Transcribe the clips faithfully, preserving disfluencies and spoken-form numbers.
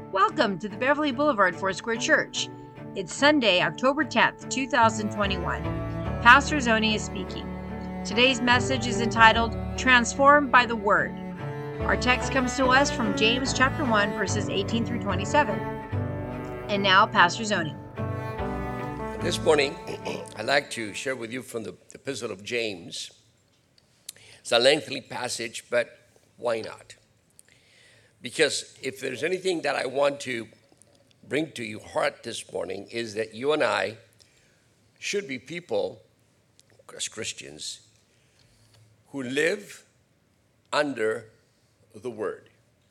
Welcome to the Beverly Boulevard Foursquare Church. It's Sunday, October tenth, two thousand twenty-one. Pastor Zoni is speaking. Today's message is entitled, Transformed by the Word. Our text comes to us from James chapter one, verses eighteen through twenty-seven. And now, Pastor Zoni. This morning, I'd like to share with you from the Epistle of James. It's a lengthy passage, but why not? Because if there's anything that I want to bring to your heart this morning is that you and I should be people, as Christians, who live under the Word.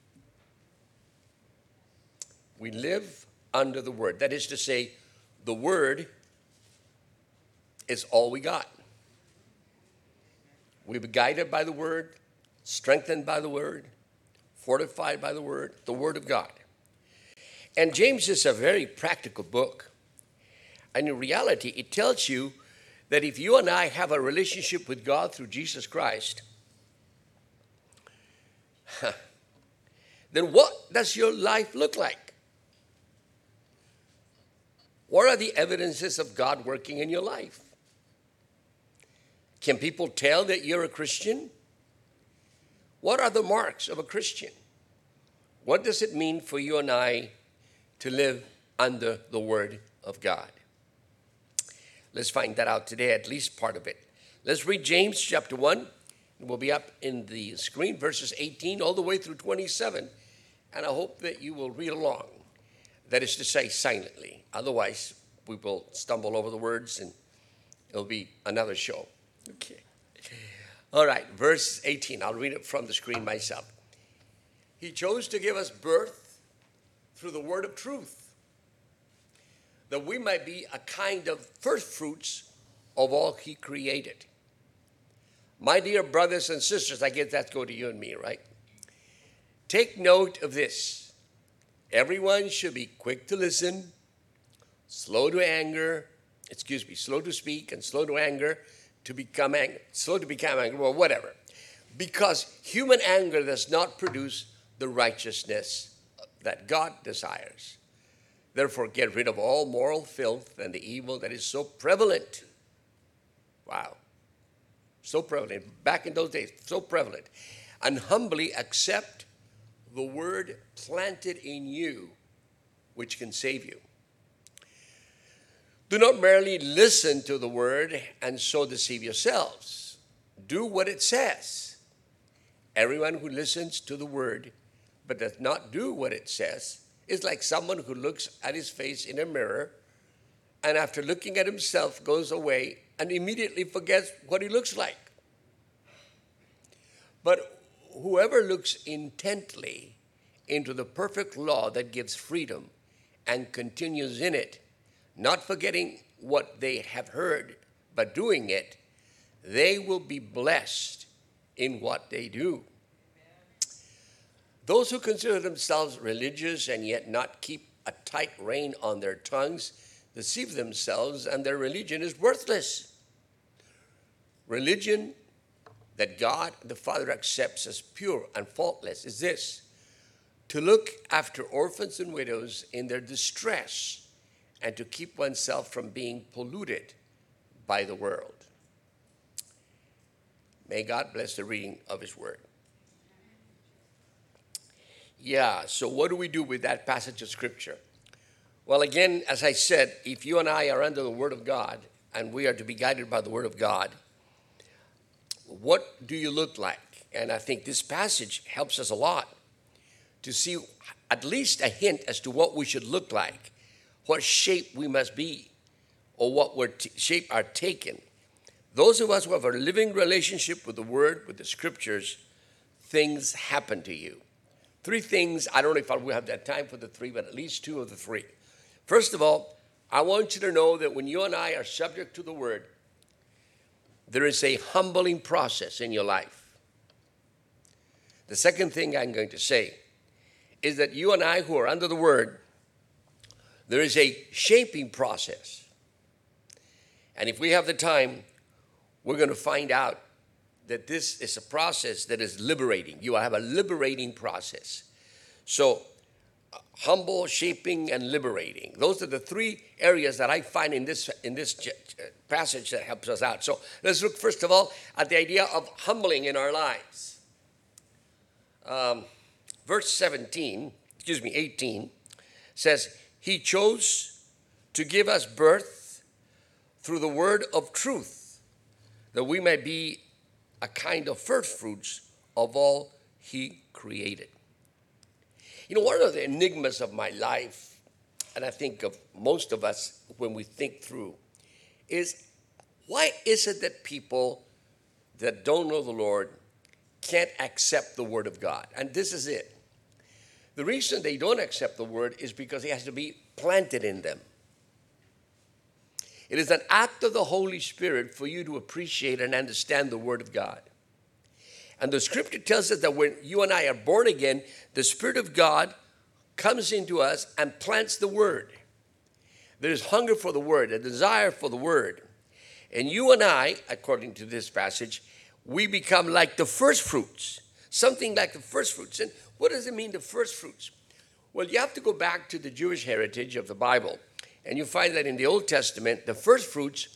We live under the Word. That is to say, the Word is all we got. We've been guided by the Word, strengthened by the Word, fortified by the Word, the Word of God. And James is a very practical book. And in reality, it tells you that if you and I have a relationship with God through Jesus Christ, then what does your life look like? What are the evidences of God working in your life? Can people tell that you're a Christian? What are the marks of a Christian? What does it mean for you and I to live under the Word of God? Let's find that out today, at least part of it. Let's read James chapter one. It will be up in the screen, verses eighteen all the way through twenty-seven. And I hope that you will read along. That is to say, silently. Otherwise, we will stumble over the words and it'll be another show. Okay. All right, verse eighteen. I'll read it from the screen myself. He chose to give us birth through the word of truth, that we might be a kind of first fruits of all he created. My dear brothers and sisters, I guess that's go to you and me, right? Take note of this. Everyone should be quick to listen, slow to anger, excuse me, slow to speak and slow to anger, to become angry, slow to become angry, or whatever. Because human anger does not produce the righteousness that God desires. Therefore, get rid of all moral filth and the evil that is so prevalent. Wow. So prevalent. Back in those days, so prevalent. And humbly accept the word planted in you, which can save you. Do not merely listen to the word and so deceive yourselves. Do what it says. Everyone who listens to the word but does not do what it says is like someone who looks at his face in a mirror and after looking at himself goes away and immediately forgets what he looks like. But whoever looks intently into the perfect law that gives freedom and continues in it, not forgetting what they have heard, but doing it, they will be blessed in what they do. Those who consider themselves religious and yet not keep a tight rein on their tongues deceive themselves, and their religion is worthless. Religion that God the Father accepts as pure and faultless is this: to look after orphans and widows in their distress, and to keep oneself from being polluted by the world. May God bless the reading of his word. Yeah, so what do we do with that passage of scripture? Well, again, as I said, if you and I are under the word of God, and we are to be guided by the word of God, what do you look like? And I think this passage helps us a lot to see at least a hint as to what we should look like, what shape we must be, or what we're t- shape are taken. Those of us who have a living relationship with the Word, with the Scriptures, things happen to you. Three things, I don't know if I will have that time for the three, but at least two of the three. First of all, I want you to know that when you and I are subject to the Word, there is a humbling process in your life. The second thing I'm going to say is that you and I who are under the Word, there is a shaping process. And if we have the time, we're going to find out that this is a process that is liberating. You have a liberating process. So humble, shaping, and liberating. Those are the three areas that I find in this, in this passage that helps us out. So let's look first of all at the idea of humbling in our lives. Um, verse seventeen, excuse me, eighteen says, he chose to give us birth through the word of truth, that we may be a kind of first fruits of all he created. You know, one of the enigmas of my life, and I think of most of us when we think through, is why is it that people that don't know the Lord can't accept the Word of God? And this is it. The reason they don't accept the Word is because it has to be planted in them. It is an act of the Holy Spirit for you to appreciate and understand the Word of God. And the scripture tells us that when you and I are born again, the Spirit of God comes into us and plants the Word. There is hunger for the Word, a desire for the Word. And you and I, according to this passage, we become like the first fruits, something like the first fruits. And what does it mean, the first fruits? Well, you have to go back to the Jewish heritage of the Bible. And you find that in the Old Testament, the first fruits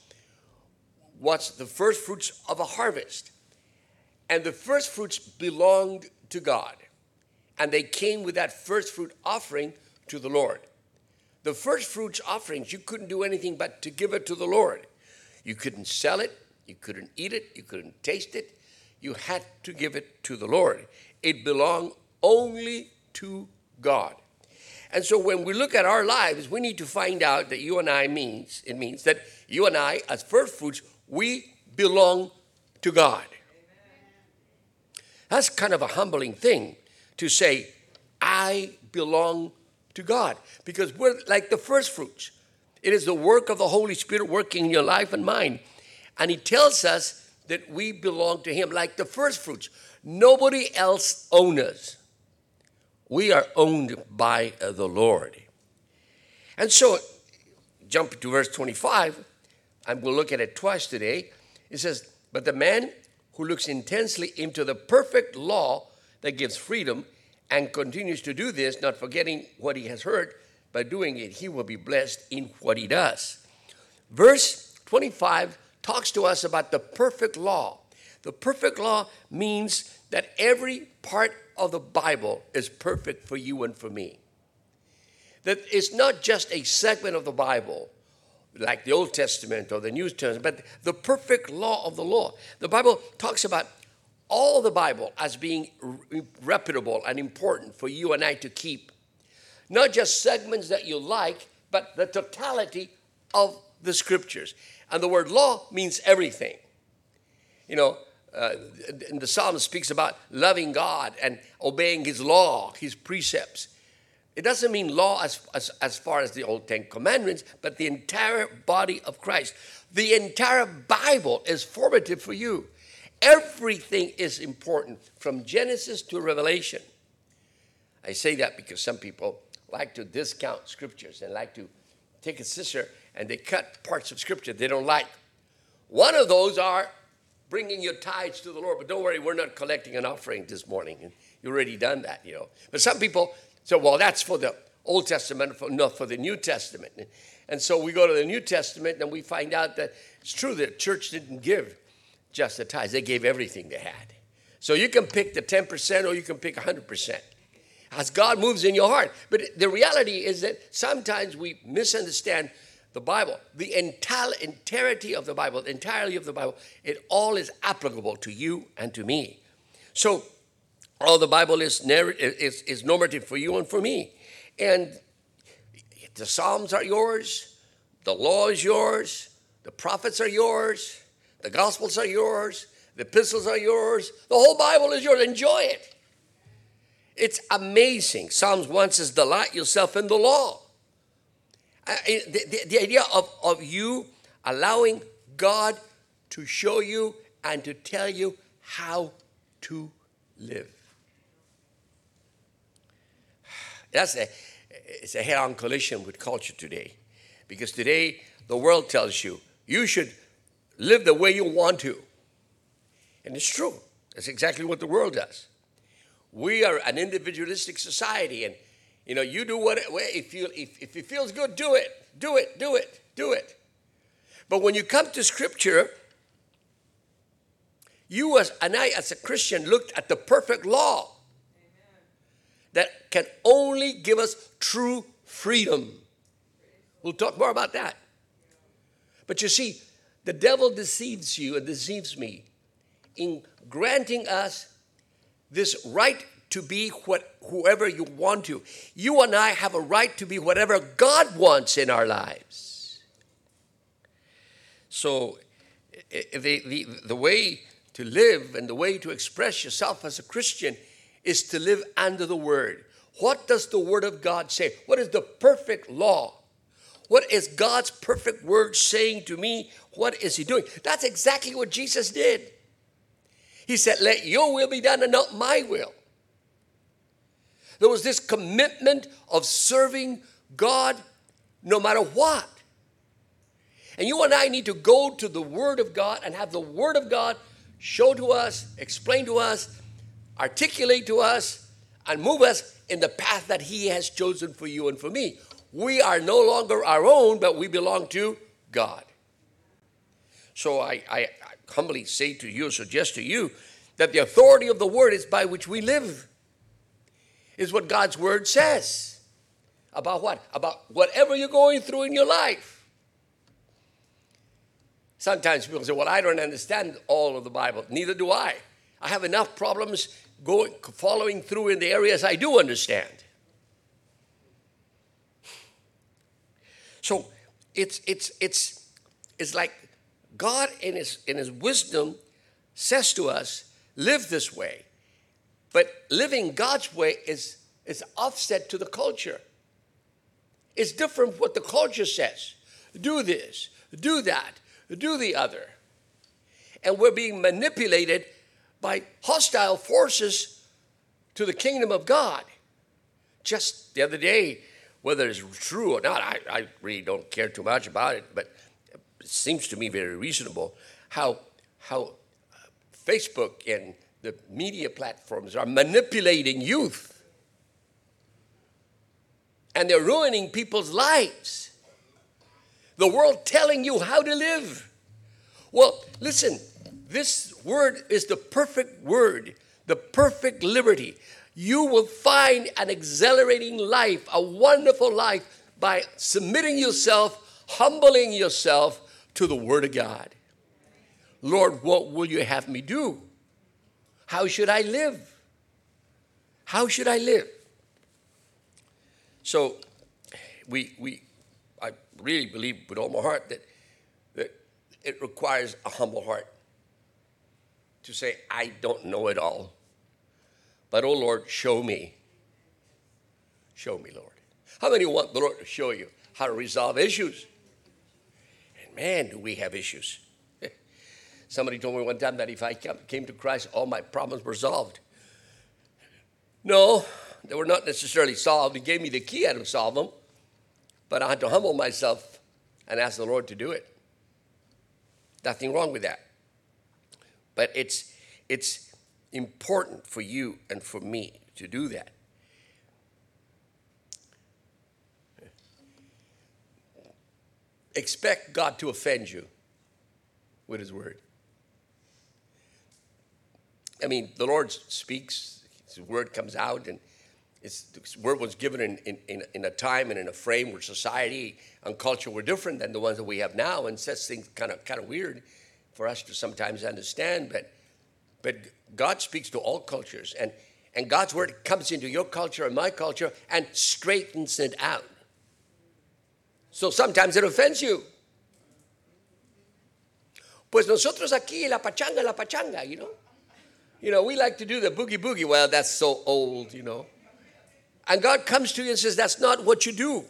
was the first fruits of a harvest. And the first fruits belonged to God. And they came with that first fruit offering to the Lord. The first fruits offerings, you couldn't do anything but to give it to the Lord. You couldn't sell it. You couldn't eat it. You couldn't taste it. You had to give it to the Lord. It belonged only to God. And so when we look at our lives, we need to find out that you and I means, it means that you and I, as first fruits, we belong to God. That's kind of a humbling thing to say, I belong to God. Because we're like the first fruits. It is the work of the Holy Spirit working in your life and mine. And he tells us that we belong to him like the first fruits. Nobody else owns us. We are owned by the Lord. And so, jump to verse twenty-five, and we'll look at it twice today. It says, but the man who looks intensely into the perfect law that gives freedom and continues to do this, not forgetting what he has heard, but doing it, he will be blessed in what he does. Verse twenty-five talks to us about the perfect law. The perfect law means that every part of the Bible is perfect for you and for me. That it's not just a segment of the Bible, like the Old Testament or the New Testament, but the perfect law of the law. The Bible talks about all the Bible as being reputable and important for you and I to keep. Not just segments that you like, but the totality of the scriptures. And the word law means everything. You know, uh, the Psalm speaks about loving God and obeying his law, his precepts. It doesn't mean law as, as, as far as the old Ten Commandments, but the entire body of Christ. The entire Bible is formative for you. Everything is important from Genesis to Revelation. I say that because some people like to discount scriptures and like to take a scissor and they cut parts of scripture they don't like. One of those are bringing your tithes to the Lord. But don't worry, we're not collecting an offering this morning. And you've already done that, you know. But some people say, well, that's for the Old Testament, for, not for the New Testament. And so we go to the New Testament and we find out that it's true that the church didn't give just the tithes. They gave everything they had. So you can pick the ten percent or you can pick one hundred percent. As God moves in your heart. But the reality is that sometimes we misunderstand the Bible. The entire entirety of the Bible, the entirety of the Bible, it all is applicable to you and to me. So all the Bible is, is, is normative for you and for me. And the Psalms are yours. The law is yours. The prophets are yours. The Gospels are yours. The epistles are yours. The whole Bible is yours. Enjoy it. It's amazing. Psalms one says, delight yourself in the law. Uh, the, the, the idea of, of you allowing God to show you and to tell you how to live. That's a, it's a head-on collision with culture today. Because today, the world tells you, you should live the way you want to. And it's true. That's exactly what the world does. We are an individualistic society, and You know, you do what, if, you, if, if it feels good, do it, do it, do it, do it. But when you come to Scripture, you as, and I as a Christian looked at the perfect law. Amen. That can only give us true freedom. We'll talk more about that. But you see, the devil deceives you and deceives me in granting us this right to be what whoever you want to. You and I have a right to be whatever God wants in our lives. So the, the, the way to live and the way to express yourself as a Christian is to live under the Word. What does the Word of God say? What is the perfect law? What is God's perfect Word saying to me? What is He doing? That's exactly what Jesus did. He said, let your will be done and not my will. There was this commitment of serving God no matter what. And you and I need to go to the Word of God and have the Word of God show to us, explain to us, articulate to us, and move us in the path that He has chosen for you and for me. We are no longer our own, but we belong to God. So I, I, I humbly say to you, suggest to you, that the authority of the Word is by which we live. Is what God's Word says. About what? About whatever you're going through in your life. Sometimes people say, well, I don't understand all of the Bible. Neither do I. I have enough problems going, following through in the areas I do understand. So it's it's it's it's like God in his in his wisdom says to us, live this way. But living God's way is, is offset to the culture. It's different from what the culture says. Do this, do that, do the other. And we're being manipulated by hostile forces to the kingdom of God. Just the other day, whether it's true or not, I, I really don't care too much about it, but it seems to me very reasonable how, how Facebook and the media platforms are manipulating youth. And they're ruining people's lives. The world telling you how to live. Well, listen, this word is the perfect word, the perfect liberty. You will find an exhilarating life, a wonderful life, by submitting yourself, humbling yourself to the Word of God. Lord, what will you have me do? How should I live? How should I live? So we, we, I really believe with all my heart that, that it requires a humble heart to say, I don't know it all. But, oh, Lord, show me. Show me, Lord. How many want the Lord to show you how to resolve issues? And, man, do we have issues. Somebody told me one time that if I came to Christ, all my problems were solved. No, they were not necessarily solved. He gave me the key, I had to solve them. But I had to humble myself and ask the Lord to do it. Nothing wrong with that. But it's it's important for you and for me to do that. Expect God to offend you with his word. I mean, the Lord speaks, his word comes out, and it's, this word was given in, in, in, in a time and in a frame where society and culture were different than the ones that we have now, and sets things kind of kind of weird for us to sometimes understand. But but God speaks to all cultures, and, and God's word comes into your culture and my culture and straightens it out. So sometimes it offends you. Pues nosotros aquí, la pachanga, la pachanga, you know. You know, we like to do the boogie boogie. Well, that's so old, you know. And God comes to you and says, that's not what you do.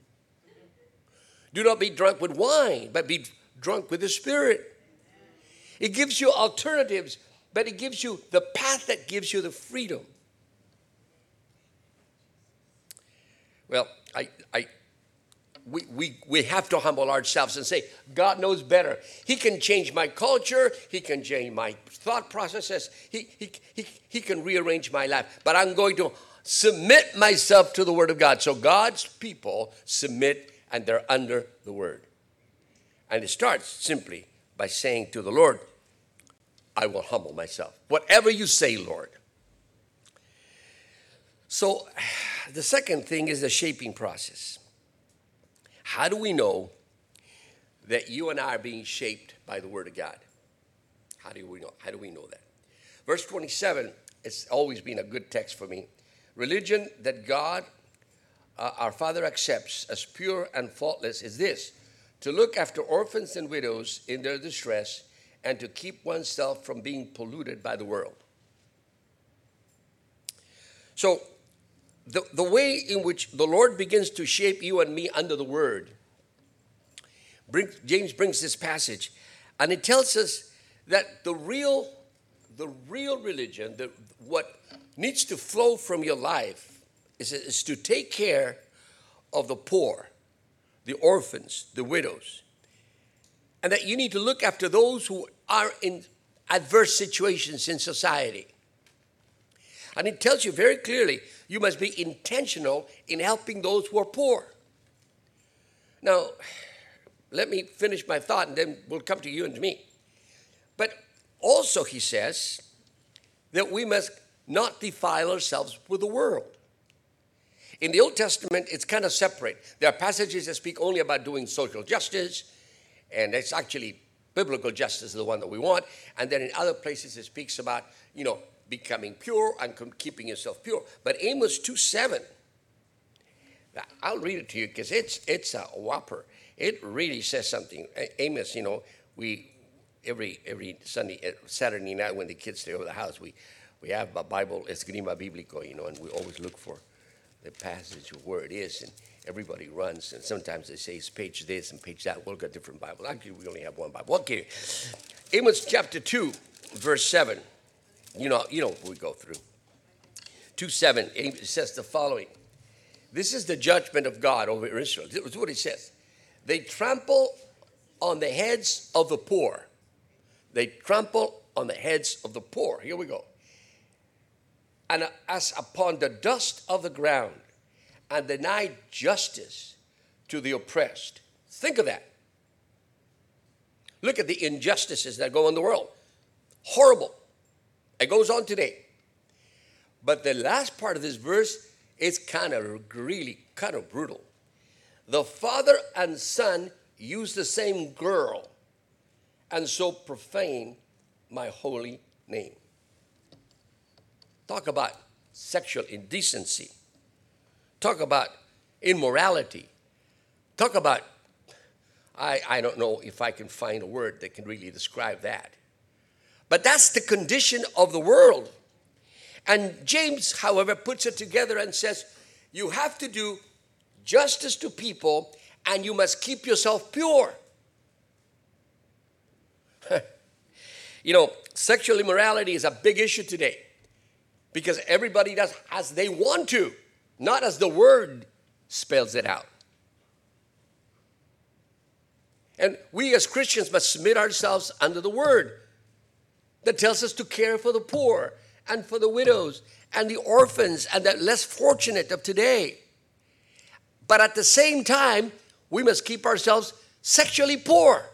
Do not be drunk with wine, but be drunk with the Spirit. It gives you alternatives, but it gives you the path that gives you the freedom. Well, I, I, we, we, we have to humble ourselves and say, God knows better. He can change my culture. He can change my thought processes. He, he, he, he can rearrange my life. But I'm going to submit myself to the word of God. So God's people submit and they're under the word. And it starts simply by saying to the Lord, I will humble myself. Whatever you say, Lord. So the second thing is the shaping process. How do we know that you and I are being shaped by the word of God? How do we know? How do we know that? Verse twenty-seven, it's always been a good text for me. Religion that God, uh, our Father, accepts as pure and faultless is this: to look after orphans and widows in their distress and to keep oneself from being polluted by the world. So the, the way in which the Lord begins to shape you and me under the word, bring, James brings this passage, and it tells us that the real, the real religion, the, what needs to flow from your life is, is to take care of the poor, the orphans, the widows. And that you need to look after those who are in adverse situations in society. And it tells you very clearly, you must be intentional in helping those who are poor. Now, let me finish my thought and then we'll come to you and to me. But also he says that we must not defile ourselves with the world. In the Old Testament, it's kind of separate. There are passages that speak only about doing social justice, and it's actually biblical justice is the one that we want. And then in other places, it speaks about, you know, becoming pure and keeping yourself pure. But Amos two seven, I'll read it to you because it's it's a whopper. It really says something. Amos, you know, we every every Sunday, Saturday night when the kids stay over the house, we we have a Bible, Esgrima Bíblico, you know, and we always look for the passage of where it is, and everybody runs, and sometimes they say it's page this and page that. We'll get different Bibles. Actually, we only have one Bible. Okay, Amos chapter two, verse seven. You know, you know what we go through. two seven, it says the following. This is the judgment of God over Israel. This is what it says. They trample on the heads of the poor. They trample on the heads of the poor. Here we go. And as upon the dust of the ground, and deny justice to the oppressed. Think of that. Look at the injustices that go in the world. Horrible. It goes on today. But the last part of this verse is kind of really kind of brutal. The father and son use the same girl and so profane my holy name. Talk about sexual indecency. Talk about immorality. Talk about, I, I don't know if I can find a word that can really describe that. But that's the condition of the world. And James, however, puts it together and says, you have to do justice to people and you must keep yourself pure. You know, sexual immorality is a big issue today because everybody does as they want to, not as the word spells it out. And we as Christians must submit ourselves under the word that tells us to care for the poor and for the widows and the orphans and the less fortunate of today. But at the same time, we must keep ourselves sexually poor.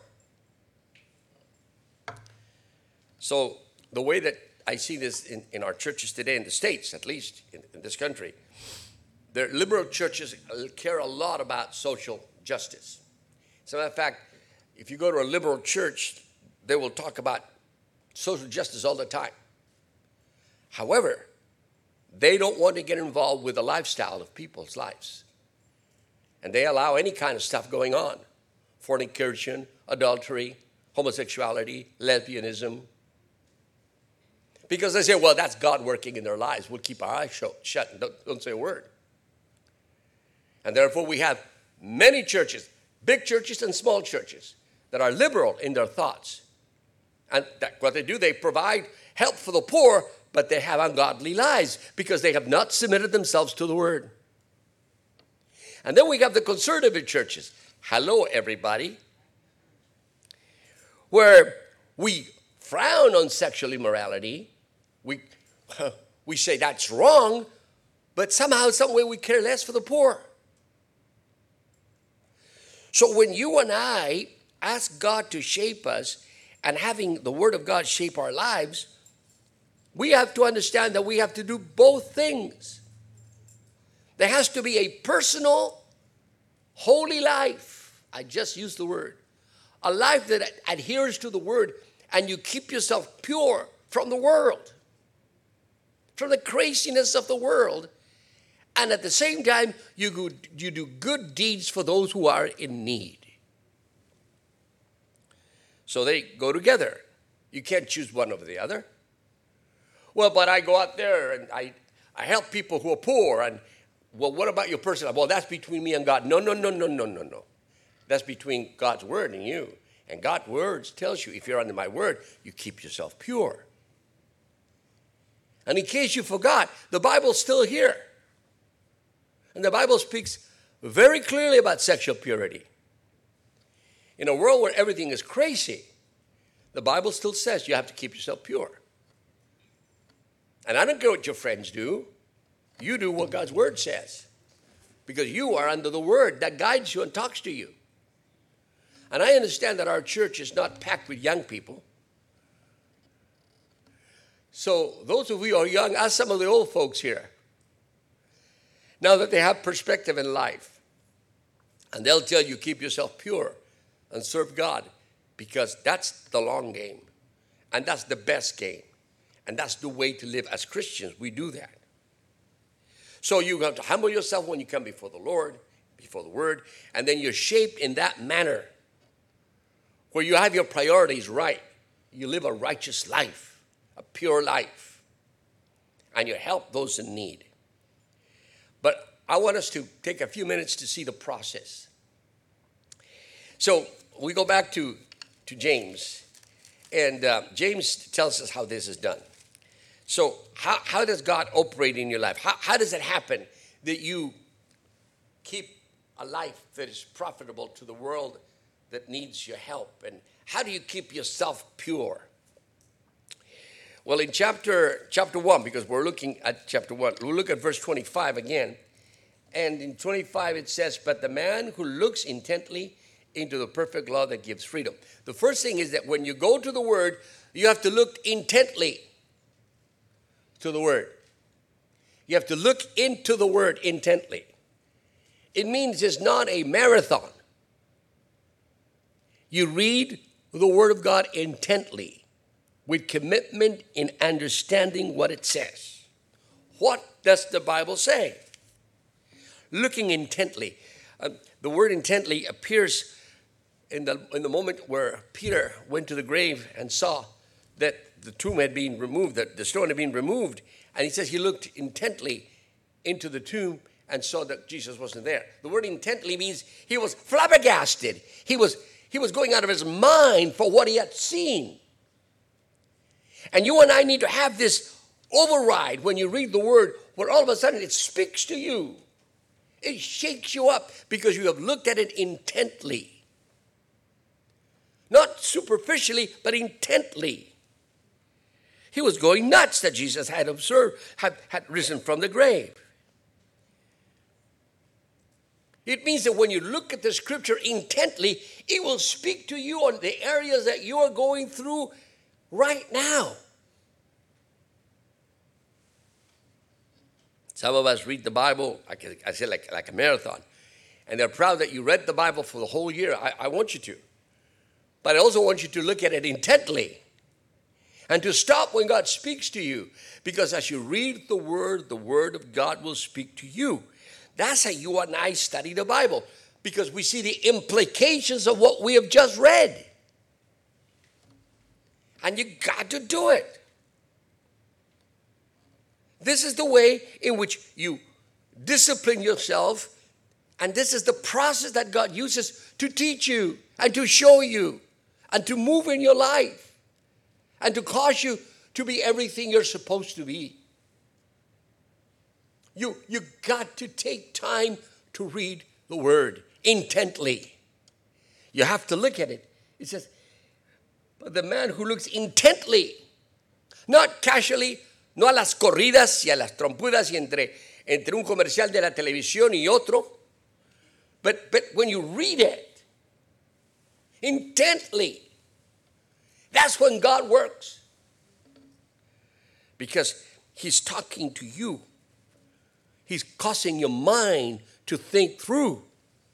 So the way that I see this in, in our churches today, in the States at least, in, in this country, the liberal churches care a lot about social justice. As a matter of fact, if you go to a liberal church, they will talk about social justice all the time. However, they don't want to get involved with the lifestyle of people's lives. And they allow any kind of stuff going on. Fornication, adultery, homosexuality, lesbianism. Because they say, well, that's God working in their lives. We'll keep our eyes shut and don't, don't say a word. And therefore we have many churches, big churches and small churches, that are liberal in their thoughts. And that, what they do, they provide help for the poor, but they have ungodly lives because they have not submitted themselves to the word. And then we have the conservative churches. Hello, everybody. Where we frown on sexual immorality. We, we say that's wrong, But somehow, some way, we care less for the poor. So when you and I ask God to shape us, and having the Word of God shape our lives, we have to understand that we have to do both things. There has to be a personal, holy life. I just used the word. A life that adheres to the Word, and you keep yourself pure from the world, from the craziness of the world. And at the same time, you, go, you do good deeds for those who are in need. So they go together. You can't choose one over the other. Well, but I go out there and I, I help people who are poor. And, well, what about your personal life? Well, that's between me and God. No, no, no, no, no, no, no. That's between God's Word and you. And God's Word tells you, if you're under my Word, you keep yourself pure. And in case you forgot, the Bible's still here. And the Bible speaks very clearly about sexual purity. In a world where everything is crazy, the Bible still says you have to keep yourself pure. And I don't care what your friends do. You do what God's Word says. Because you are under the Word that guides you and talks to you. And I understand that our church is not packed with young people. So those of you who are young, ask some of the old folks here. Now that they have perspective in life. And they'll tell you, keep yourself pure and serve God, because that's the long game. And that's the best game. And that's the way to live. As Christians, we do that. So you have to humble yourself when you come before the Lord, before the Word, and then you're shaped in that manner where you have your priorities right. You live a righteous life, a pure life, and you help those in need. But I want us to take a few minutes to see the process. So we go back to, to James, and uh, James tells us how this is done. So how, how does God operate in your life? How, how does it happen that you keep a life that is profitable to the world that needs your help? And how do you keep yourself pure? Well, in chapter chapter one, because we're looking at chapter one, we'll look at verse twenty-five again. And in twenty-five it says, but the man who looks intently into the perfect law that gives freedom. The first thing is that when you go to the Word, you have to look intently to the Word. You have to look into the Word intently. It means it's not a marathon. You read the Word of God intently with commitment in understanding what it says. What does the Bible say? Looking intently. Uh, the word intently appears in the, in the moment where Peter went to the grave and saw that the tomb had been removed, that the stone had been removed. And he says he looked intently into the tomb and saw that Jesus wasn't there. The word intently means he was flabbergasted. He was, he was going out of his mind for what he had seen. And you and I need to have this override when you read the Word, where all of a sudden it speaks to you. It shakes you up because you have looked at it intently. Not superficially, but intently. He was going nuts that Jesus had observed, had, had risen from the grave. It means that when you look at the Scripture intently, it will speak to you on the areas that you are going through right now. Some of us read the Bible, like I said, like, like a marathon. And they're proud that you read the Bible for the whole year. I, I want you to. But I also want you to look at it intently. And to stop when God speaks to you. Because as you read the Word, the Word of God will speak to you. That's how you and I study the Bible. Because we see the implications of what we have just read. And you got to do it. This is the way in which you discipline yourself, and this is the process that God uses to teach you and to show you and to move in your life and to cause you to be everything you're supposed to be. You, you got to take time to read the Word intently. You have to look at it. It says, but the man who looks intently, not casually, no a las corridas y a las trompudas y entre, entre un comercial de la televisión y otro. But, but when you read it intently, that's when God works. Because he's talking to you. He's causing your mind to think through.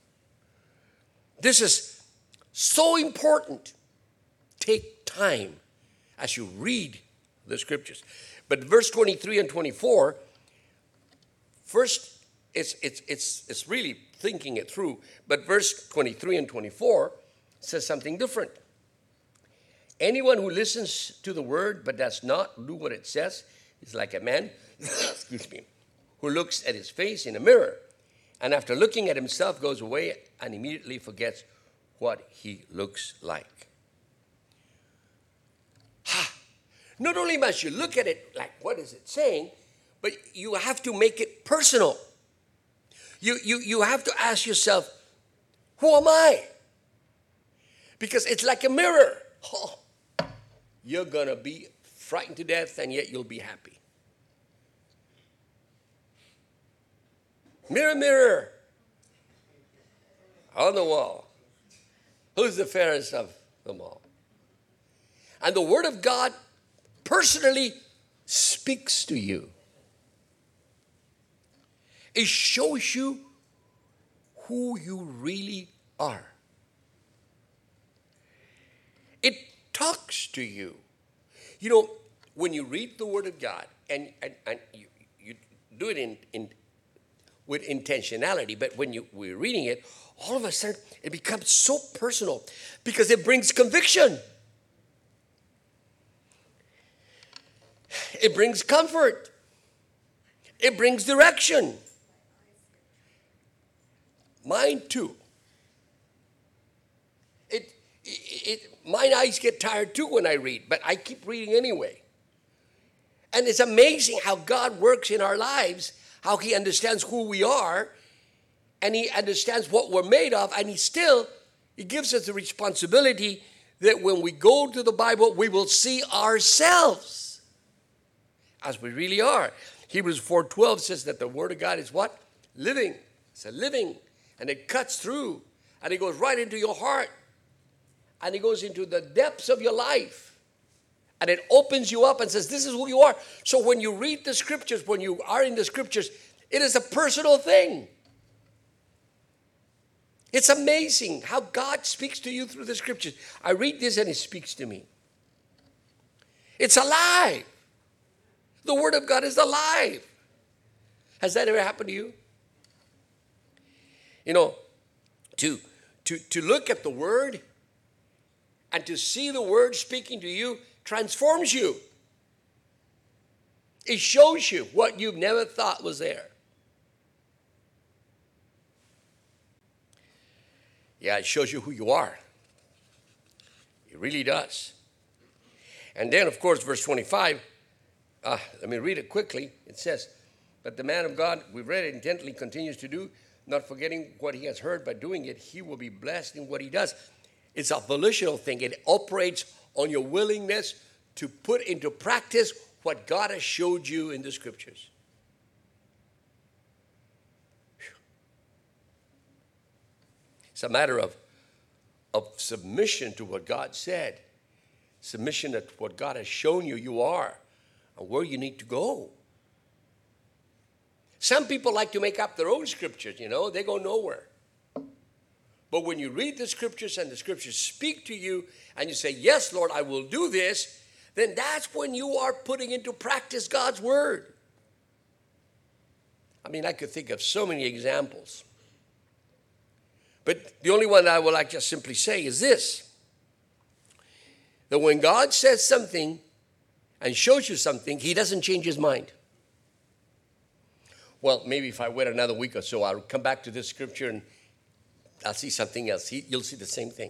This is so important. Take time as you read the scriptures. But verse twenty-three and twenty-four, first, it's, it's, it's, it's really thinking it through. But verse twenty-three and twenty-four says something different. Anyone who listens to the word but does not do what it says is like a man, excuse me, who looks at his face in a mirror, and after looking at himself goes away and immediately forgets what he looks like. Ha! Not only must you look at it like, what is it saying, but you have to make it personal. You, you, you have to ask yourself, who am I? Because it's like a mirror. Oh, you're going to be frightened to death, and yet you'll be happy. Mirror, mirror on the wall, who's the fairest of them all? And the Word of God personally speaks to you. It shows you who you really are. It talks to you. You know, when you read the Word of God, and, and, and you, you do it in, in with intentionality, but when you, we're reading it, all of a sudden it becomes so personal because it brings conviction. It brings comfort. It brings direction. Mine too. It, it, it, my eyes get tired too when I read, but I keep reading anyway. And it's amazing how God works in our lives, how he understands who we are, and he understands what we're made of, and he still, he gives us the responsibility that when we go to the Bible, we will see ourselves as we really are. Hebrews four twelve says that the Word of God is what? Living. It's a living. And it cuts through, and it goes right into your heart, and it goes into the depths of your life, and it opens you up and says, this is who you are. So when you read the scriptures, when you are in the scriptures, it is a personal thing. It's amazing how God speaks to you through the scriptures. I read this and it speaks to me. It's alive. The Word of God is alive. Has that ever happened to you? You know, to, to, to look at the Word and to see the Word speaking to you transforms you. It shows you what you've never thought was there. Yeah, it shows you who you are. It really does. And then, of course, verse twenty-five, uh, let me read it quickly. It says, but the man of God, we've read it intently, continues to do, not forgetting what he has heard, but doing it, he will be blessed in what he does. It's a volitional thing. It operates on your willingness to put into practice what God has showed you in the scriptures. Whew. It's a matter of, of submission to what God said, submission to what God has shown you you are, and where you need to go. Some people like to make up their own scriptures, you know, they go nowhere. But when you read the scriptures and the scriptures speak to you and you say, yes, Lord, I will do this, then that's when you are putting into practice God's word. I mean, I could think of so many examples. But the only one I will like just simply say is this, that when God says something and shows you something, he doesn't change his mind. Well, maybe if I wait another week or so, I'll come back to this scripture and I'll see something else. You'll see the same thing.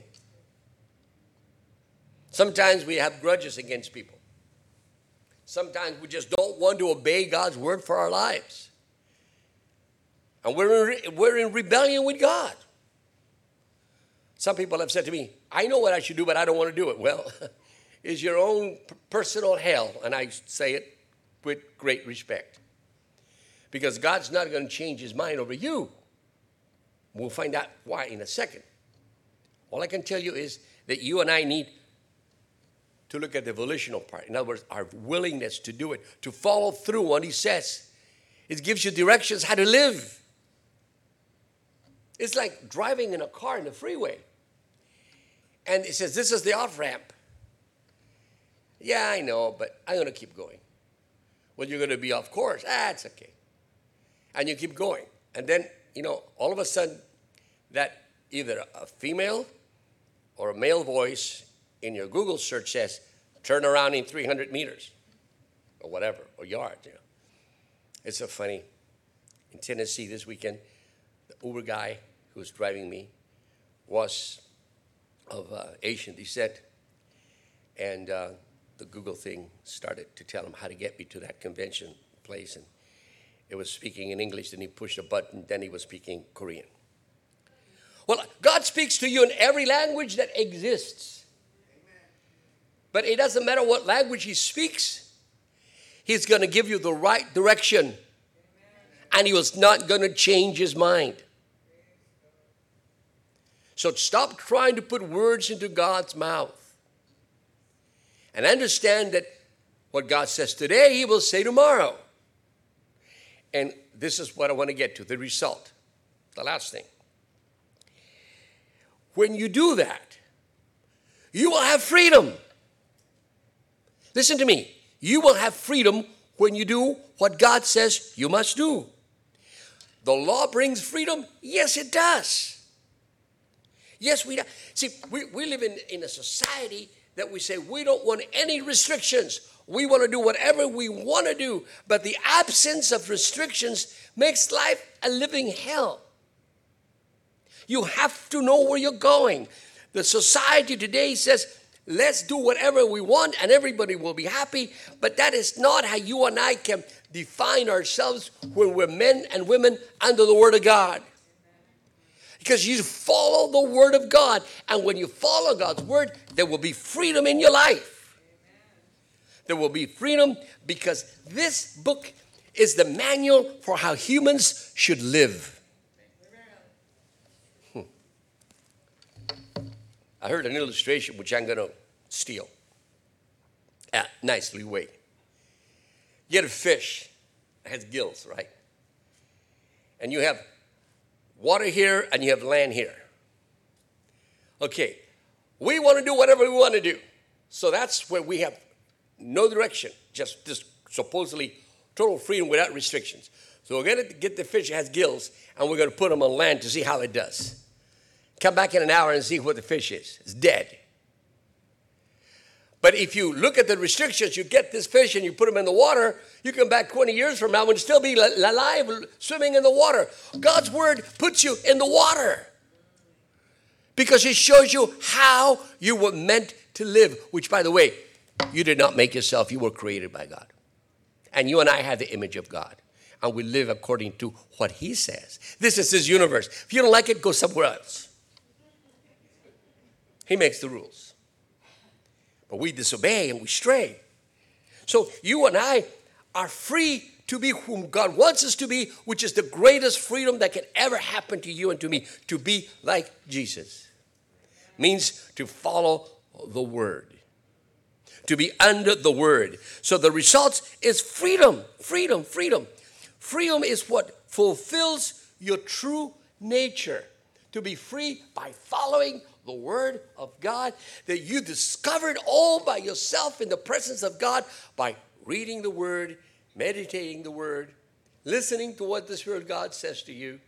Sometimes we have grudges against people. Sometimes we just don't want to obey God's word for our lives. And we're in, we're in rebellion with God. Some people have said to me, I know what I should do, but I don't want to do it. Well, it's your own personal hell, and I say it with great respect. Because God's not going to change his mind over you. We'll find out why in a second. All I can tell you is that you and I need to look at the volitional part. In other words, our willingness to do it, to follow through what he says. It gives you directions how to live. It's like driving in a car in the freeway. And it says, this is the off-ramp. Yeah, I know, but I'm going to keep going. Well, you're going to be off course. Ah, it's okay. And you keep going. And then, you know, all of a sudden, that either a female or a male voice in your Google search says, turn around in three hundred meters or whatever, or yards. You know. It's so funny. In Tennessee this weekend, the Uber guy who was driving me was of uh, Asian descent, and uh, the Google thing started to tell him how to get me to that convention place, and it was speaking in English, then he pushed a button, then he was speaking Korean. Well, God speaks to you in every language that exists. But it doesn't matter what language he speaks. He's going to give you the right direction. And he was not going to change his mind. So stop trying to put words into God's mouth. And understand that what God says today, he will say tomorrow. And this is what I want to get to, the result. The last thing. When you do that, you will have freedom. Listen to me. You will have freedom when you do what God says you must do. The law brings freedom? Yes, it does. Yes, we do. See, we, we live in, in a society that we say we don't want any restrictions. We want to do whatever we want to do. But the absence of restrictions makes life a living hell. You have to know where you're going. The society today says, let's do whatever we want and everybody will be happy. But that is not how you and I can define ourselves when we're men and women under the Word of God. Because you follow the Word of God. And when you follow God's Word, there will be freedom in your life. There will be freedom because this book is the manual for how humans should live. I heard an illustration which I'm going to steal. Ah, nicely way. You get a fish that has gills, right? And you have water here and you have land here. Okay, we want to do whatever we want to do. So that's where we have no direction, just, just supposedly total freedom without restrictions. So we're going to get the fish that has gills and we're going to put them on land to see how it does. Come back in an hour and see what the fish is. It's dead. But if you look at the restrictions, you get this fish and you put him in the water, you come back twenty years from now and still be alive, swimming in the water. God's Word puts you in the water because it shows you how you were meant to live, which, by the way, you did not make yourself. You were created by God. And you and I have the image of God. And we live according to what he says. This is his universe. If you don't like it, go somewhere else. He makes the rules. But we disobey and we stray. So you and I are free to be whom God wants us to be, which is the greatest freedom that can ever happen to you and to me, to be like Jesus. Means to follow the Word. To be under the Word. So the result is freedom, freedom, freedom. Freedom is what fulfills your true nature. To be free by following the Word of God that you discovered all by yourself in the presence of God by reading the Word, meditating the Word, listening to what the Spirit of God says to you.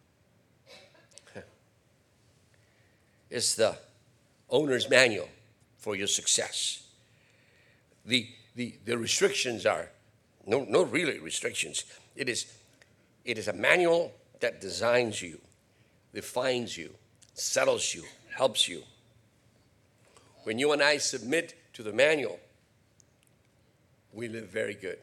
It's the owner's manual for your success. The, the, the restrictions are no, no really restrictions. It is, it is a manual that designs you, defines you, settles you, helps you. When you and I submit to the manual, we live very good.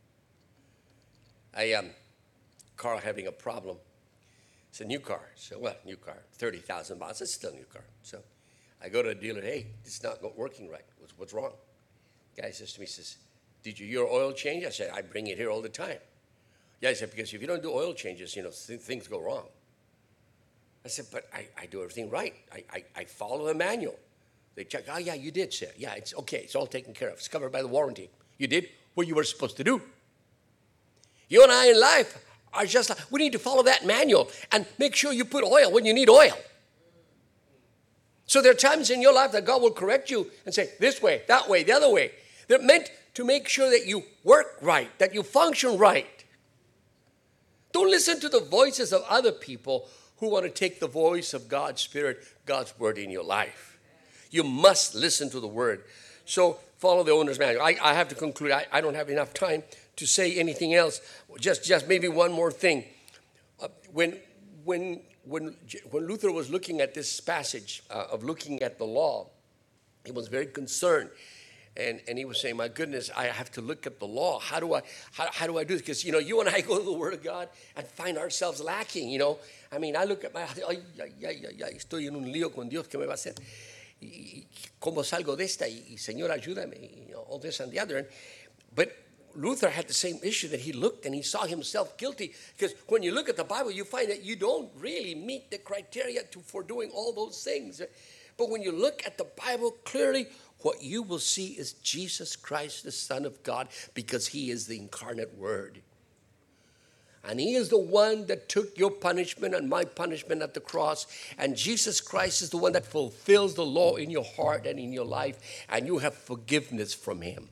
I am, um, Carl having a problem. It's a new car. So, well, new car, thirty thousand miles. It's still a new car. So I go to a dealer, hey, it's not working right. What's, what's wrong? The guy says to me, he says, did you your oil change? I said, I bring it here all the time. Yeah, I said, because if you don't do oil changes, you know, th- things go wrong. I said, but I, I do everything right. I, I, I follow the manual. They check, oh, yeah, you did, sir. Yeah, it's okay. It's all taken care of. It's covered by the warranty. You did what you were supposed to do. You and I in life are just like, we need to follow that manual and make sure you put oil when you need oil. So there are times in your life that God will correct you and say, this way, that way, the other way. They're meant to make sure that you work right, that you function right. Don't listen to the voices of other people who want to take the voice of God's Spirit, God's Word in your life. You must listen to the Word. So follow the owner's manual. I, I have to conclude. I, I don't have enough time to say anything else. Just, just maybe one more thing. Uh, when, when, when, when Luther was looking at this passage uh, of looking at the law, he was very concerned. And, and he was saying, my goodness, I have to look at the law. How do I, how, how do I do this? Because, you know, you and I go to the Word of God and find ourselves lacking, you know. I mean, I look at my, ay, ay, ay, ay, ay, estoy en un lío con Dios, ¿qué me va a hacer? Y, ¿Cómo salgo de esta? Y, y Señor, ayúdame, you know, all this and the other. And, but Luther had the same issue, that he looked and he saw himself guilty. Because when you look at the Bible, you find that you don't really meet the criteria to, for doing all those things. But when you look at the Bible clearly, what you will see is Jesus Christ, the Son of God, because he is the incarnate Word. And he is the one that took your punishment and my punishment at the cross. And Jesus Christ is the one that fulfills the law in your heart and in your life. And you have forgiveness from him.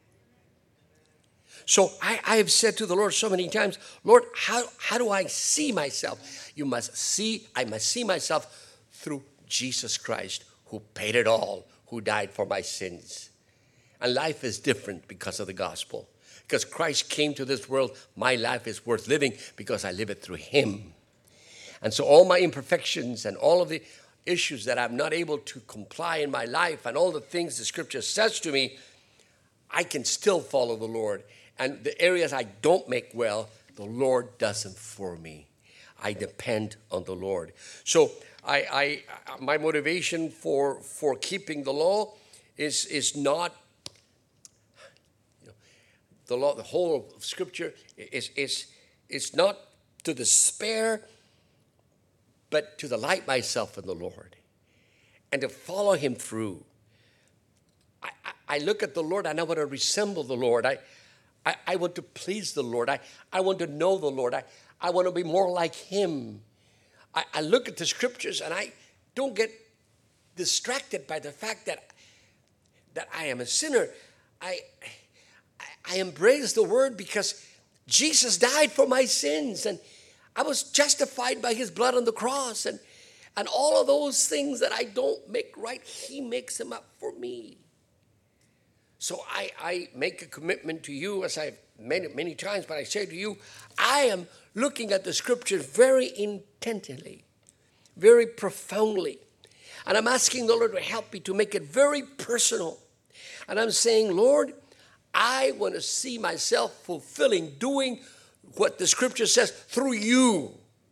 So I, I have said to the Lord so many times, Lord, how, how do I see myself? You must see, I must see myself through Jesus Christ, who paid it all, who died for my sins. And life is different because of the gospel. Because Christ came to this world, my life is worth living because I live it through him. And so all my imperfections and all of the issues that I'm not able to comply in my life and all the things the scripture says to me, I can still follow the Lord. And the areas I don't make well, the Lord does them for me. I depend on the Lord. So I, I, my motivation for, for keeping the law is, is not, you know, the law, the whole of Scripture is, is, is not to despair, but to delight myself in the Lord and to follow him through. I, I, I look at the Lord and I want to resemble the Lord. I, I, I want to please the Lord. I, I want to know the Lord. I, I want to be more like him. I, I look at the scriptures and I don't get distracted by the fact that, that I am a sinner. I, I, I embrace the word because Jesus died for my sins and I was justified by his blood on the cross. And, and all of those things that I don't make right, he makes them up for me. So I, I make a commitment to you, as I've made it many times, but I say to you, I am looking at the scriptures very intently, very profoundly. And I'm asking the Lord to help me to make it very personal. And I'm saying, Lord, I want to see myself fulfilling, doing what the scripture says through you,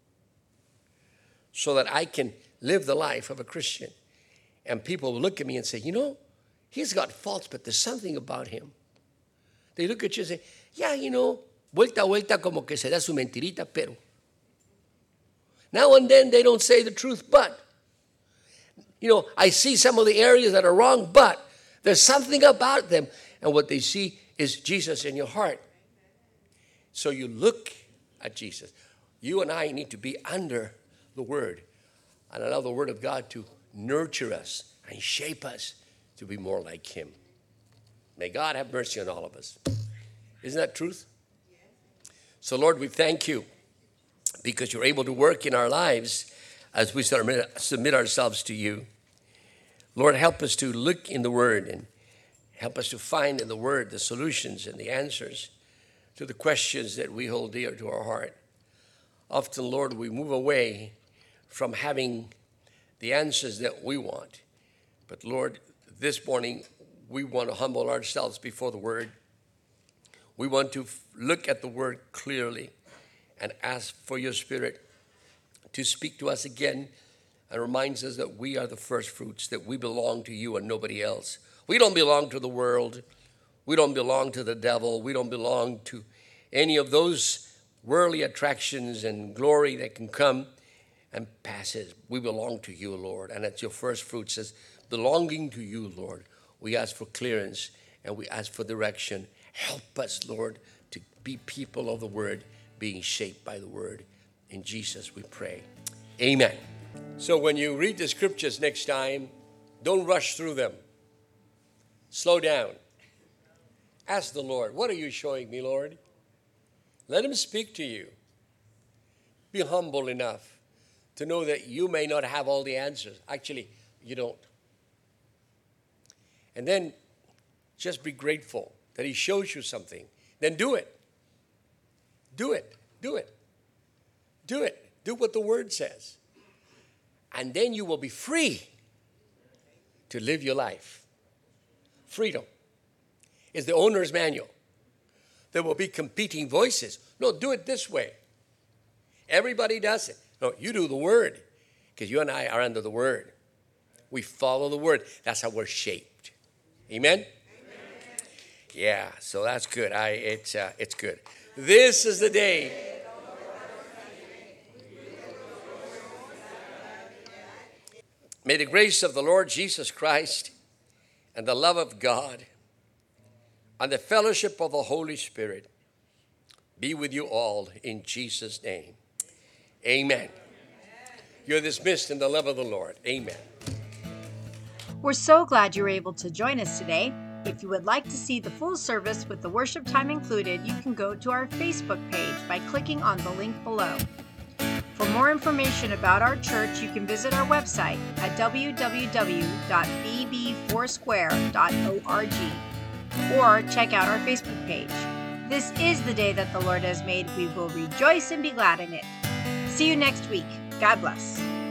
so that I can live the life of a Christian. And people will look at me and say, you know, he's got faults, but there's something about him. They look at you and say, yeah, you know, vuelta a vuelta como que se da su mentirita, pero. Now and then they don't say the truth, but. You know, I see some of the areas that are wrong, but there's something about them. And what they see is Jesus in your heart. So you look at Jesus. You and I need to be under the Word and allow the Word of God to nurture us and shape us to be more like him. May God have mercy on all of us. Isn't that truth? So, Lord, we thank you because you're able to work in our lives as we submit ourselves to you. Lord, help us to look in the Word and help us to find in the Word the solutions and the answers to the questions that we hold dear to our heart. Often, Lord, we move away from having the answers that we want. But, Lord, this morning, we want to humble ourselves before the Word. We want to look at the Word clearly and ask for your Spirit to speak to us again and reminds us that we are the first fruits, that we belong to you and nobody else. We don't belong to the world. We don't belong to the devil. We don't belong to any of those worldly attractions and glory that can come and passes. We belong to you, Lord. And that's your first fruit says, belonging to you, Lord. We ask for clearance and we ask for direction. Help us, Lord, to be people of the word, being shaped by the word. In Jesus we pray. Amen. So when you read the scriptures next time, don't rush through them. Slow down. Ask the Lord, what are you showing me, Lord? Let him speak to you. Be humble enough to know that you may not have all the answers. Actually, you don't. And then just be grateful that he shows you something. Then do it. Do it. Do it. Do it. Do what the word says. And then you will be free to live your life. Freedom is the owner's manual. There will be competing voices. No, do it this way. Everybody does it. No, you do the word, because you and I are under the word. We follow the word. That's how we're shaped. Amen? Amen. Yeah, so that's good. I it's uh, it's good. This is the day. May the grace of the Lord Jesus Christ and the love of God and the fellowship of the Holy Spirit be with you all in Jesus' name. Amen. You're dismissed in the love of the Lord. Amen. We're so glad you were able to join us today. If you would like to see the full service with the worship time included, you can go to our Facebook page by clicking on the link below. For more information about our church, you can visit our website at w w w dot b b foursquare dot org or check out our Facebook page. This is the day that the Lord has made. We will rejoice and be glad in it. See you next week. God bless.